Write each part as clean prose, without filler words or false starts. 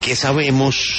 ¿qué sabemos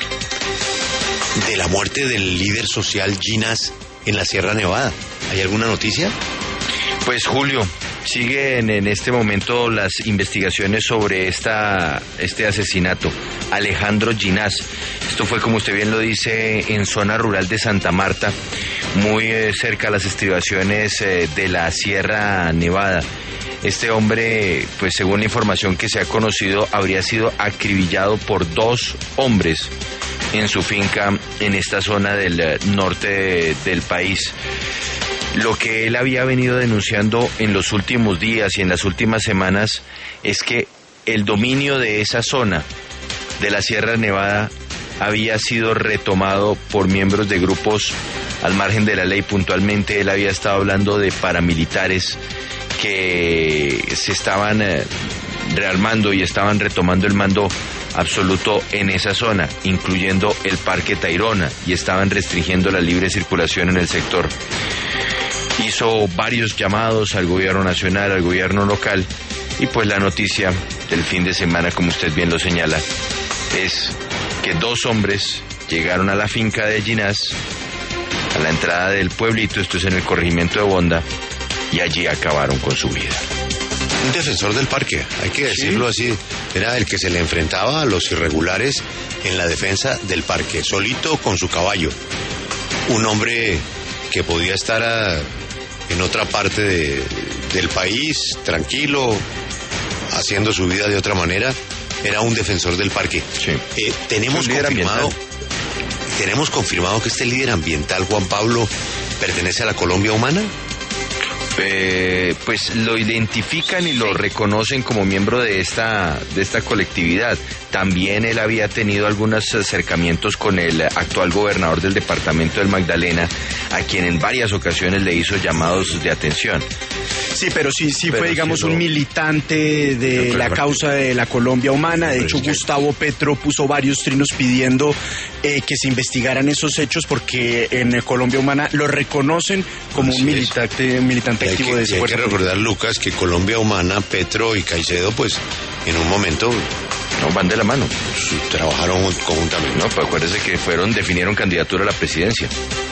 de la muerte del líder social Ginás en la Sierra Nevada? ¿Hay alguna noticia? Pues Julio, siguen en este momento las investigaciones sobre este asesinato, Alejandro Ginás. Esto fue, como usted bien lo dice, en zona rural de Santa Marta, muy cerca a las estribaciones de la Sierra Nevada. Este hombre, pues según la información que se ha conocido, habría sido acribillado por 2 hombres en su finca en esta zona del norte del país. Lo que él había venido denunciando en los últimos días y en las últimas semanas es que el dominio de esa zona de la Sierra Nevada había sido retomado por miembros de grupos al margen de la ley. Puntualmente él había estado hablando de paramilitares que se estaban rearmando y estaban retomando el mando absoluto en esa zona, incluyendo el Parque Tayrona, y estaban restringiendo la libre circulación en el sector. Hizo varios llamados al gobierno nacional, al gobierno local, y pues la noticia del fin de semana, como usted bien lo señala, es que 2 hombres llegaron a la finca de Ginás, a la entrada del pueblito, esto es en el corregimiento de Bonda, y allí acabaron con su vida. Un defensor del parque, hay que decirlo así, era el que se le enfrentaba a los irregulares en la defensa del parque, solito con su caballo. Un hombre que podía estar en otra parte del país, tranquilo, haciendo su vida de otra manera, era un defensor del parque. Sí. Tenemos confirmado que este líder ambiental, Juan Pablo, pertenece a la Colombia Humana. Pues lo identifican y lo reconocen como miembro de esta colectividad. También él había tenido algunos acercamientos con el actual gobernador del departamento del Magdalena, a quien en varias ocasiones le hizo llamados de atención. Sí, pero sí fue, digamos, un militante de la causa de la Colombia Humana. De hecho, Gustavo Petro puso varios trinos pidiendo que se investigaran esos hechos, porque en Colombia Humana lo reconocen como un militante activo de ese fuerza. Hay que recordar, Lucas, que Colombia Humana, Petro y Caicedo, pues, en un momento... No, van de la mano. Trabajaron conjuntamente. No, pues acuérdese que definieron candidatura a la presidencia.